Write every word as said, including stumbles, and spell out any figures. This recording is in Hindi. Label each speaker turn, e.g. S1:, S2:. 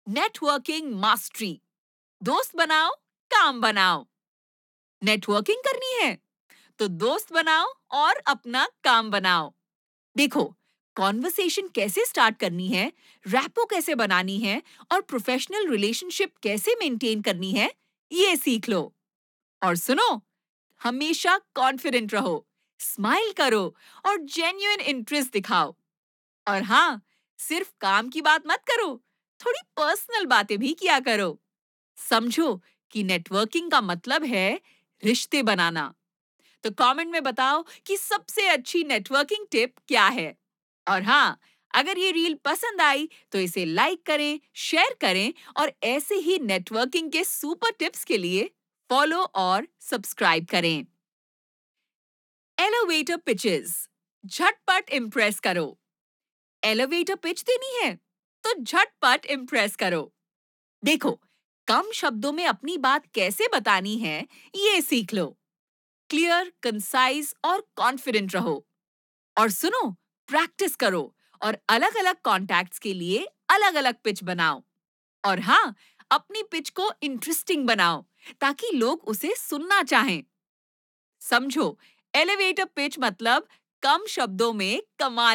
S1: Networking mastery. दोस्त बनाओ, काम बनाओ। नेटवर्किंग करनी है तो दोस्त बनाओ और अपना काम बनाओ। देखो, कॉन्वर्सेशन कैसे स्टार्ट करनी है, रैपो कैसे बनानी है और प्रोफेशनल रिलेशनशिप कैसे मेंटेन करनी है, ये सीख लो। और सुनो, हमेशा कॉन्फिडेंट रहो, स्माइल करो और जेन्युइन इंटरेस्ट दिखाओ। और हाँ, सिर्फ काम की बात मत करो, थोड़ी पर्सनल बातें भी किया करो। समझो कि नेटवर्किंग का मतलब है रिश्ते बनाना। तो कमेंट में बताओ कि सबसे अच्छी नेटवर्किंग टिप क्या है। और हाँ, अगर ये रील पसंद आई तो इसे लाइक करें, शेयर करें और ऐसे ही नेटवर्किंग के सुपर टिप्स के लिए फॉलो और सब्सक्राइब करें। एलिवेटर पिचेस, झटपट इम्प्रेस करो। एलिवेटर पिच देनी है तो झटपट इम्प्रेस करो। देखो, कम शब्दों में अपनी बात कैसे बतानी है, ये सीख लो। क्लियर, कंसाइज और कॉन्फिडेंट रहो। और सुनो, प्रैक्टिस करो और अलग-अलग कॉन्टैक्ट्स के लिए अलग-अलग पिच बनाओ। और हाँ, अपनी पिच को इंटरेस्टिंग बनाओ ताकि लोग उसे सुनना चाहें। समझो, एलिवेटर पिच मतलब कम शब्दों में कमाल